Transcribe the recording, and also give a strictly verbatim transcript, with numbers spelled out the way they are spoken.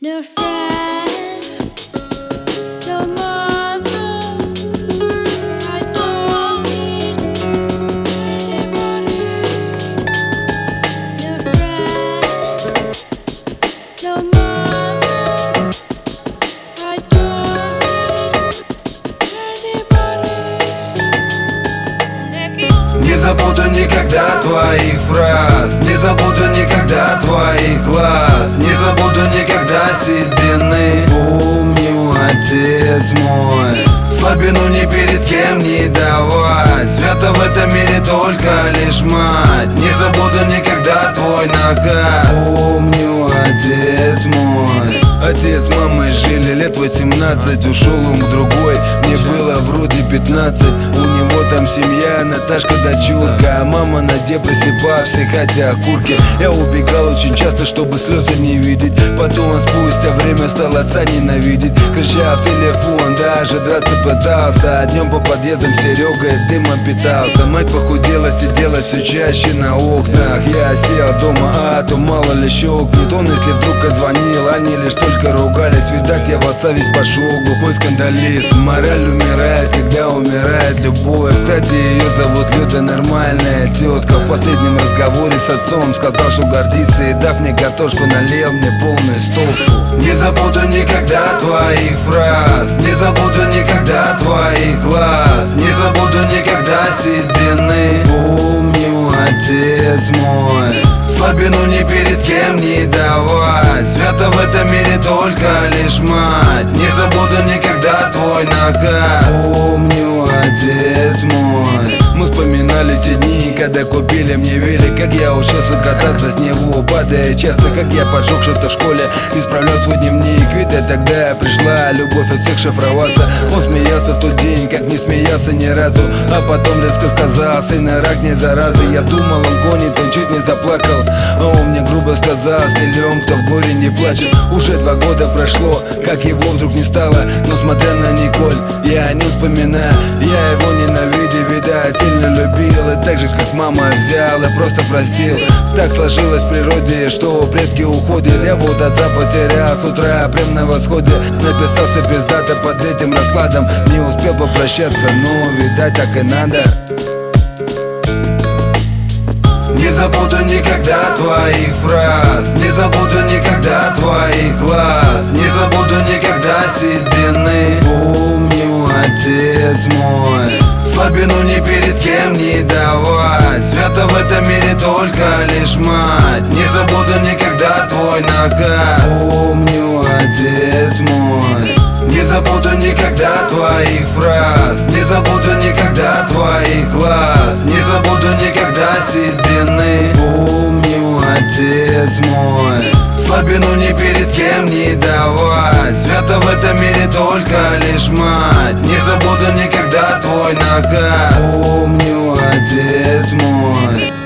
No friends, no mother. I don't need anybody. No friends, no mother. I don't need anybody. Не забуду никогда твоих фраз, не забуду никогда твоих глаз, не забуду никогда седины. Помню, отец мой, слабину ни перед кем не давать. Свято в этом мире только лишь мать. Не забуду никогда твой наказ. Помню, отец мой. Отец, мамой жили лет восемнадцать, ушел он к другой. Мне было вроде пятнадцать. У него там семья, Наташка, дочурка, а мама на депрессе по всей хате окурки. Я убегал очень часто, чтобы слезы не видеть. Потом спустя время стал отца ненавидеть, крича в телефон, даже драться пытался. А днем по подъездам Серегой дымом питался. Мать похудела, сидела все чаще на окнах. Я сел дома, а то мало ли щелкнет. Он, если вдруг звонил, они лишь только ругались. Видать, я в отца весь пошел, глухой скандалист. Мораль умирает, когда умирает любовь. Кстати, ее зовут Люда, нормальная тетка. В последнем разговоре с отцом сказал, что гордится, и дав мне картошку, налил мне полную стопку. Не забуду никогда твоих фраз, не забуду никогда твоих глаз, не забуду никогда седины. Помню, отец мой, слабину ни перед кем не давать. Свято в этом мире только лишь мать. Не забуду никогда твой наказ. Помню, отец мой. Мы вспоминали те дни, когда купили мне велик, как я учился кататься с него, падая часто, как я поджег что-то в школе, исправлял свой дневник. Видать, тогда пришла любовь от всех шифроваться. Он смеялся в тот день, как не смеялся ни разу, а потом резко сказал: сына, рак не зараза. Я думал, он гонит, он чуть не заплакал, а он мне грубо сказал: силен, кто в горе не плачет. Уже два года прошло, как его вдруг не стало. Но смотря на Николь, я не вспоминаю. Я его ненавидел, видать, сильно любил. И так же, как мама, взял и просто простил. Так сложилось в природе, что предки уходят. Я вот отца потерял с утра, прям на восходе. Написал все пиздато под этим раскладом. Не успел попрощаться, но, видать, так и надо. Не забуду никогда твоих фраз, не забуду никогда твоих глаз, не забуду никогда седины. Помню, отец мой, слабину ни перед кем не давать. Свято в этом мире только лишь мать. Не забуду никогда твой наказ. Помню, отец мой. Не забуду никогда твоих фраз, не забуду никогда твоих глаз, не забуду никогда седины. Помню, отец мой, слабину ни перед кем не давать. Свято в этом мире только лишь мать. Не забуду никогда твой наказ. Помню, отец мой.